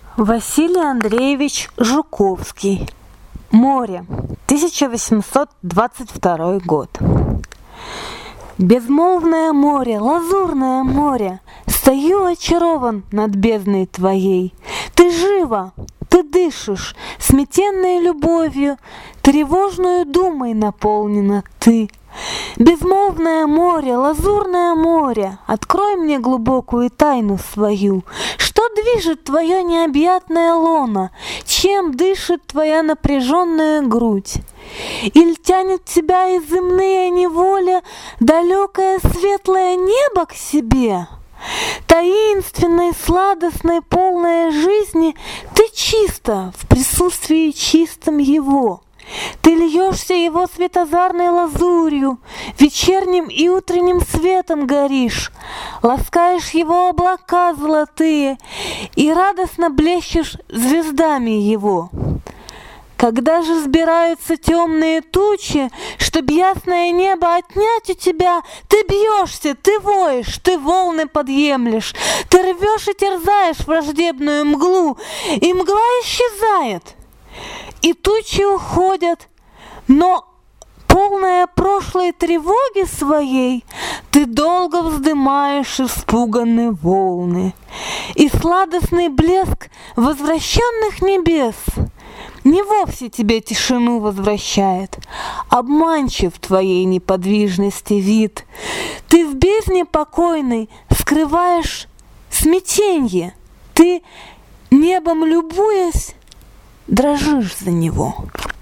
Василий Андреевич Жуковский. Море. 1822 год. Безмолвное море, лазурное море, стою очарован над бездной твоей. Ты жива, ты дышишь, сметенной любовью, тревожную думой наполнена ты. Безмолвное море, лазурное море, открой мне глубокую тайну свою. Что движет твое необъятное лоно? Чем дышит твоя напряженная грудь? Иль тянет тебя из земные неволя далекое светлое небо к себе? Таинственной, сладостной, полной жизни ты чисто в присутствии чистом его. Ты льешься его светозарной лазурью, вечерним и утренним светом горишь, ласкаешь его облака золотые и радостно блещешь звездами его. Когда же сбираются темные тучи, чтоб ясное небо отнять у тебя, ты бьешься, ты воешь, ты волны подъемлешь, ты рвешь и терзаешь враждебную мглу, и мгла исчезает. И тучи уходят, но полная прошлой тревоги своей ты долго вздымаешь испуганные волны. И сладостный блеск возвращенных небес не вовсе тебе тишину возвращает, обманчив твоей неподвижности вид. Ты в бездне покойной скрываешь смятенье, ты, небом любуясь, дрожишь за него.